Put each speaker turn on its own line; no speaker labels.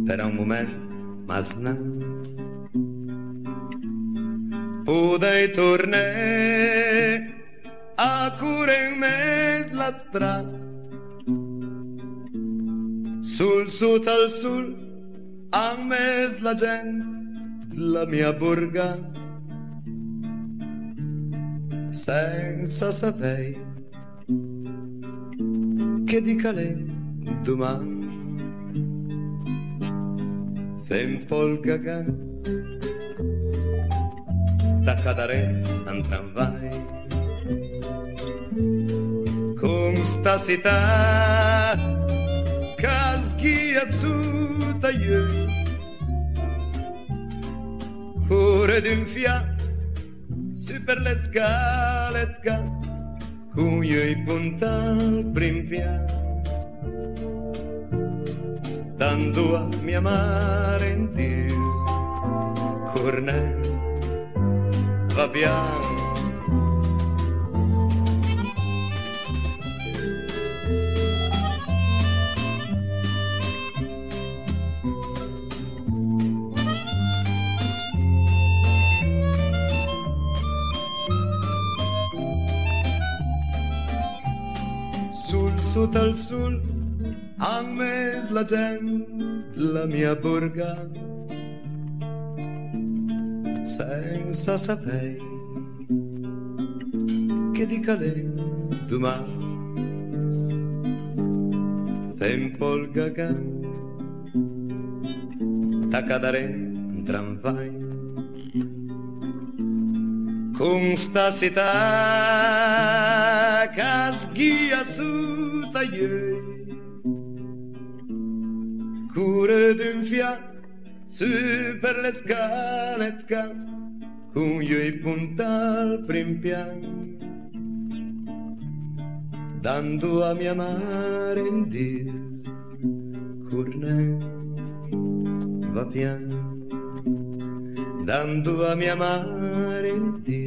per un momento, ma sna. Podei tornare a cure in mezzo la strada, sul sud al sul, a mezzo la gente, la mia borgata, senza sapere che dica lei domani. Fai un po' il cagà, da cadere un tramvai, con sta città che sghiazzuta io, cuore d'un fiato su per le scale con io i punta al prim piano, dando a mia mare in tis cornell va piano. Sul sud al sul, a me la gente, la mia borgata, senza sapere che dica lei domani. Fai un po' il cagà, da cadere in tramvai, con sta città che sghiazzuta io, cure d'un fiato su per le scale con io i punta al prim piano, dando a mia mare in dis cornell va piano, dando a mia mare in dis